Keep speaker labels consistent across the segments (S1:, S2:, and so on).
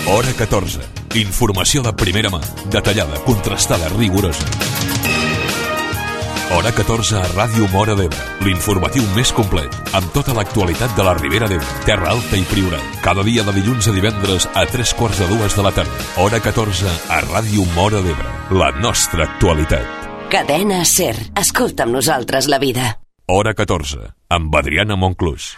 S1: Hora 14. Informació de primera mà, detallada, contrastada, rigorosa. Hora 14 a Ràdio Móra d'Ebre, l'informatiu més complet, amb tota l'actualitat de la Ribera d'Ebre, Terra Alta i Priorat. Cada dia de dilluns a divendres a 3:45 de la tarda. Hora 14 a Ràdio Móra d'Ebre, la nostra actualitat.
S2: Cadena SER. Escolta amb nosaltres la vida.
S1: Hora 14, amb Adriana Monclús.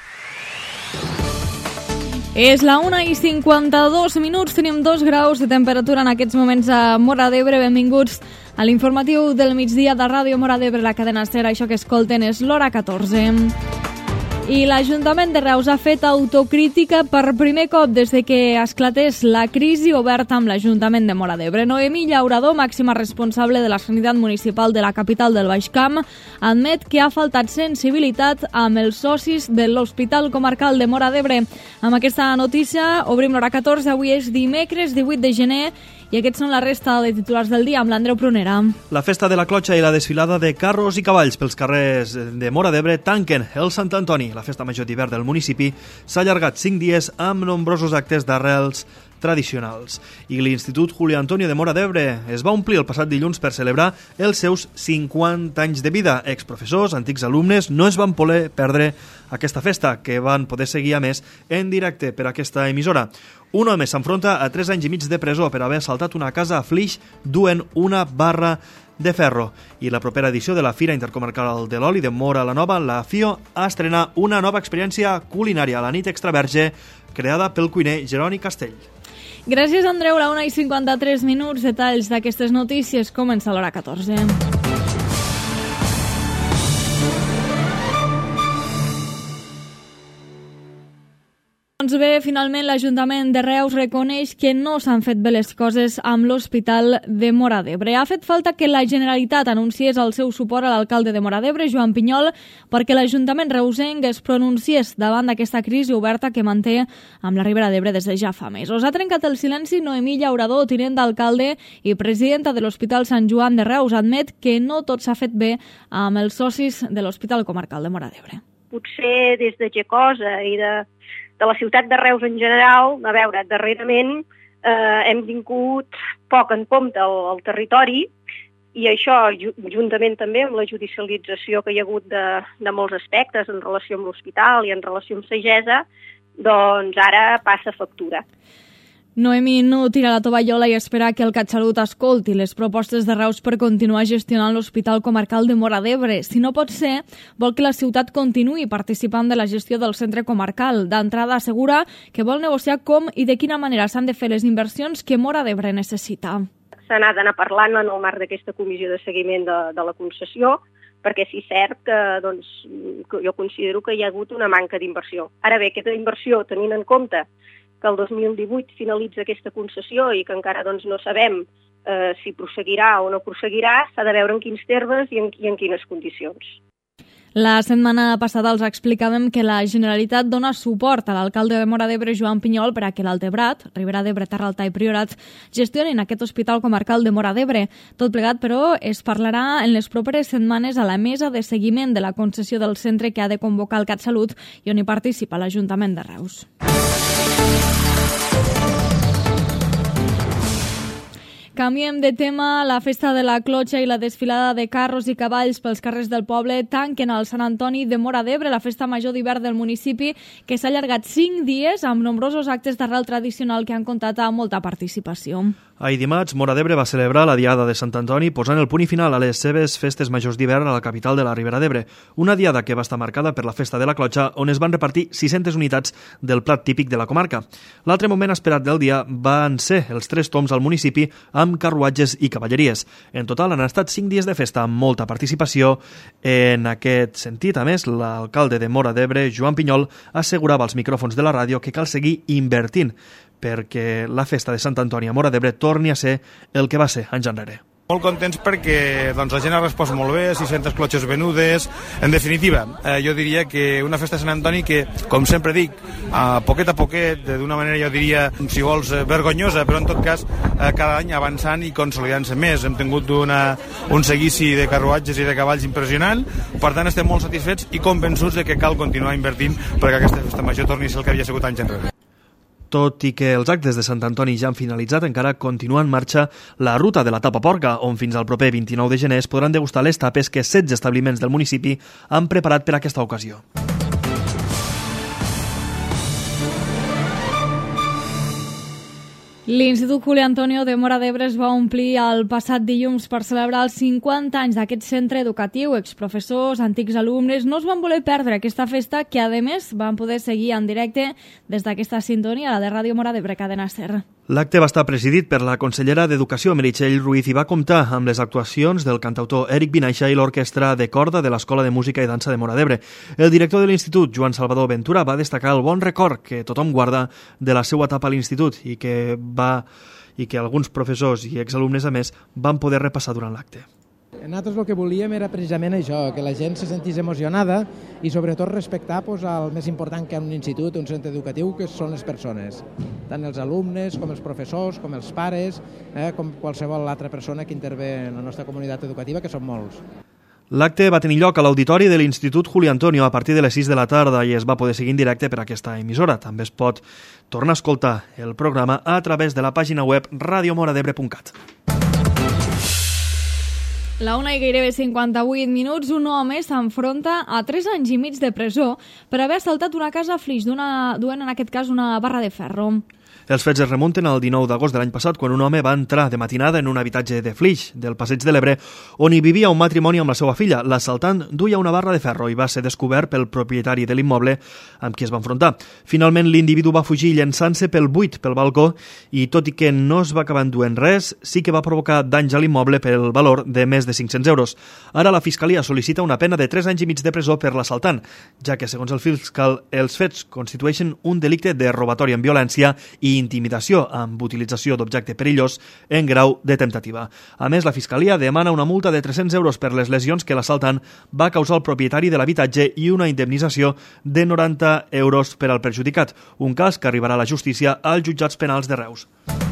S3: És la 1:52, tenim 2 graus de temperatura en aquests moments a Móra d'Ebre. Benvinguts a l'informatiu del migdia de Ràdio Móra d'Ebre, la cadena SER. Això que escolten és l'Hora 14. I l'Ajuntament de Reus ha fet autocrítica per primer cop des de que esclatés la crisi oberta amb l'Ajuntament de Móra d'Ebre. Noemí Llaurador, màxima responsable de la sanitat municipal de la capital del Baix Camp, admet que ha faltat sensibilitat amb els socis de l'Hospital Comarcal de Móra d'Ebre. Amb aquesta notícia obrim l'Hora 14. Avui és dimecres 18 de gener i aquests són la resta de titulars del dia amb l'Andreu Prunera.
S4: La festa de la clotxa i la desfilada de carros i cavalls pels carrers de Móra d'Ebre tanquen el Sant Antoni. La festa major d'hivern del municipi s'ha allargat 5 dies amb nombrosos actes d'arrels tradicionals. I l'Institut Julio Antonio de Móra d'Ebre es va omplir el passat dilluns per celebrar els seus 50 anys de vida. Exprofessors, antics alumnes, no es van poder perdre aquesta festa, que van poder seguir a més en directe per aquesta emissora. Un home s'enfronta a 3 anys i mig de presó per haver assaltat una casa a Flix duent una barra de ferro. I la propera edició de la Fira Intercomarcal de l'Oli de Móra la Nova, la FIO, ha estrenat una nova experiència culinària, la nit extraverge, creada pel cuiner Jeroni Castell.
S3: Gràcies, Andreu. La 1:53. Detalls d'aquestes notícies. Comença l'Hora 14. Doncs bé, finalment l'Ajuntament de Reus reconeix que no s'han fet bé les coses amb l'Hospital de Móra d'Ebre. Ha fet falta que la Generalitat anunciés el seu suport a l'alcalde de Móra d'Ebre, Joan Pinyol, perquè l'Ajuntament reusenc es pronunciés davant d'aquesta crisi oberta que manté amb la Ribera d'Ebre des de ja fa mesos. Ha trencat el silenci Noemí Llaurador, tinent d'alcalde i presidenta de l'Hospital Sant Joan de Reus. Admet que no tot s'ha fet bé amb els socis de l'Hospital Comarcal de Móra d'Ebre.
S5: Potser des de Gecosa i de la ciutat de Reus en general, a veure, darrerament hem tingut poc en compte el territori i això, juntament també amb la judicialització que hi ha hagut de molts aspectes en relació amb l'hospital i en relació amb Sagesa, doncs ara passa factura.
S3: Noemí no tira la tovallola i espera que el CatSalut escolti les propostes de Reus per continuar gestionant l'Hospital Comarcal de Móra d'Ebre. Si no pot ser, vol que la ciutat continuï participant de la gestió del centre comarcal. D'entrada assegura que vol negociar com i de quina manera s'han de fer les inversions que Móra d'Ebre necessita.
S5: S'ha anat d'anar parlant en el marc d'aquesta comissió de seguiment de la concessió, perquè sí és cert que jo considero que hi ha hagut una manca d'inversió. Ara bé, aquesta inversió, tenint en compte que el 2018 finalitza aquesta concessió i que encara no sabem si prosseguirà o no prosseguirà, s'ha de veure en quins termes i en quines condicions.
S3: La setmana passada els explicàvem que la Generalitat dona suport a l'alcalde de Móra d'Ebre, Joan Pinyol, per a que l'Altebrat, Ribera d'Ebre, Terra Alta i Priorat, gestionin aquest Hospital Comarcal de Móra d'Ebre. Tot plegat, però, es parlarà en les properes setmanes a la mesa de seguiment de la concessió del centre que ha de convocar el CatSalut i on hi participa l'Ajuntament de Reus. Canviem de tema. La festa de la clotxa i la desfilada de carros i cavalls pels carrers del poble tanquen al Sant Antoni de Móra d'Ebre, la festa major d'hivern del municipi, que s'ha allargat 5 dies amb nombrosos actes d'arrel tradicional que han comptat amb molta participació.
S4: Ahir dimarts, Móra d'Ebre va celebrar la Diada de Sant Antoni posant el punt i final a les seves festes majors d'hivern a la capital de la Ribera d'Ebre. Una diada que va estar marcada per la festa de la clotxa, on es van repartir 600 unitats del plat típic de la comarca. L'altre moment esperat del dia van ser els 3 tombs al municipi amb carruatges i cavalleries. En total han estat 5 dies de festa amb molta participació. En aquest sentit, a més, l'alcalde de Móra d'Ebre, Joan Pinyol, assegurava als micròfons de la ràdio que cal seguir invertint perquè la festa de Sant Antoni a Móra d'Ebre torni a ser el que va ser anys enrere.
S6: Molt contents perquè la gent ha respost molt bé, 600 clotxes venudes. En definitiva, jo diria que una festa de Sant Antoni que, com sempre dic, poquet a poquet, d'una manera, jo diria, si vols, vergonyosa, però en tot cas cada any avançant i consolidant-se més. Hem tingut un seguici de carruatges i de cavalls impressionant, per tant estem molt satisfets i convençuts de que cal continuar invertint perquè aquesta festa major torni a ser el que havia sigut anys enrere.
S4: Tot i que els actes de Sant Antoni ja han finalitzat, encara continua en marxa la ruta de la Tapa Porca, on fins al proper 29 de gener es podran degustar les tapes que 16 establiments del municipi han preparat per a aquesta ocasió.
S3: L'Institut Juli Antonio de Móra d'Ebre es va omplir el passat dilluns per celebrar els 50 anys d'aquest centre educatiu. Exprofessors, antics alumnes, no es van voler perdre aquesta festa que, a més, van poder seguir en directe des d'aquesta sintonia, la de Ràdio Móra d'Ebre, Cadena SER.
S4: L'acte va estar presidit per la consellera d'Educació, Meritxell Ruiz, i va comptar amb les actuacions del cantautor Eric Vinaixa i l'orquestra de corda de l'Escola de Música i Dansa de Móra d'Ebre. El director de l'Institut, Joan Salvador Ventura, va destacar el bon record que tothom guarda de la seva etapa a l'Institut i que alguns professors i exalumnes, a més, van poder repassar durant l'acte.
S7: Nosaltres el que volíem era precisament això, que la gent se sentís emocionada i sobretot respectar el més important que ha un institut, un centre educatiu, que són les persones. Tant els alumnes, com els professors, com els pares, com qualsevol altra persona que intervé en la nostra comunitat educativa, que són molts.
S4: L'acte va tenir lloc a l'auditori de l'Institut Juli Antonio a partir de les 6 de la tarda i es va poder seguir en directe per aquesta emissora. També es pot tornar a escoltar el programa a través de la pàgina web radiomoradebre.cat.
S3: La 1 i gairebé 58 minuts, un home s'enfronta a 3 anys i mig de presó per haver assaltat una casa a Flix, duent en aquest cas una barra de ferro.
S4: Els fets es remunten al 19 d'agost de l'any passat, quan un home va entrar de matinada en un habitatge de Flix, del Passeig de l'Ebre, on hi vivia un matrimoni amb la seva filla. L'assaltant duia una barra de ferro i va ser descobert pel propietari de l'immoble amb qui es va enfrontar. Finalment, l'individu va fugir llançant-se pel buit, pel balcó, i tot i que no es va acabar enduent res, sí que va provocar danys a l'immoble pel valor de més de 500 euros. Ara la Fiscalia sol·licita una pena de 3 anys i mig de presó per l'assaltant, ja que, segons el fiscal, els fets constitueixen un delicte de robatori amb violència i intimidació amb utilització d'objecte perillós en grau de temptativa. A més, la Fiscalia demana una multa de 300 euros per les lesions que l'assaltant va causar al propietari de l'habitatge i una indemnització de 90 euros per al perjudicat, un cas que arribarà a la justícia als jutjats penals de Reus.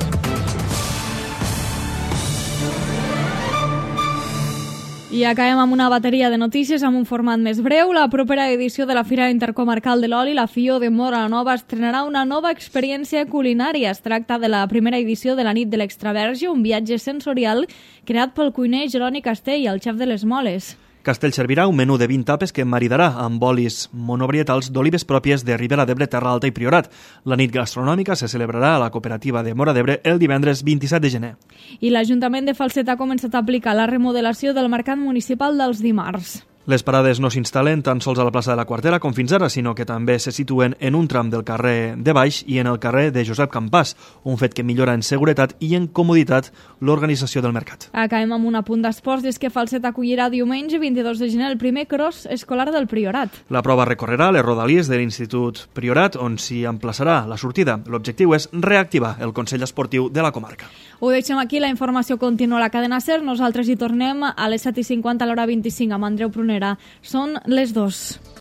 S3: I acabem amb una bateria de notícies amb un format més breu. La propera edició de la Fira Intercomarcal de l'Oli, la FIO de Móra la Nova, estrenarà una nova experiència culinària. Es tracta de la primera edició de la Nit de l'Extraverge, un viatge sensorial creat pel cuiner Jeroni Castell, el xef de les Moles.
S4: Castell servirà un menú de 20 tapes que maridarà amb olis monobrietals d'olives pròpies de Ribera d'Ebre, Terra Alta i Priorat. La nit gastronòmica se celebrarà a la cooperativa de Móra d'Ebre el divendres 27 de gener.
S3: I l'Ajuntament de Falset ha començat a aplicar la remodelació del mercat municipal dels dimarts.
S4: Les parades no s'instal·len tan sols a la plaça de la Quartera com fins ara, sinó que també se situen en un tram del carrer de Baix i en el carrer de Josep Campàs, un fet que millora en seguretat i en comoditat l'organització del mercat.
S3: Acabem amb un apunt d'esports, i és que Falset acollirà diumenge 22 de gener el primer cross escolar del Priorat.
S4: La prova recorrerà les rodalies de l'Institut Priorat, on s'hi emplaçarà la sortida. L'objectiu és reactivar el Consell Esportiu de la comarca.
S3: Ho deixem aquí, la informació continua a la cadena SER. Nosaltres hi tornem a les 7:50 a l'hora 25 amb Andreu Prunera. Són les 2.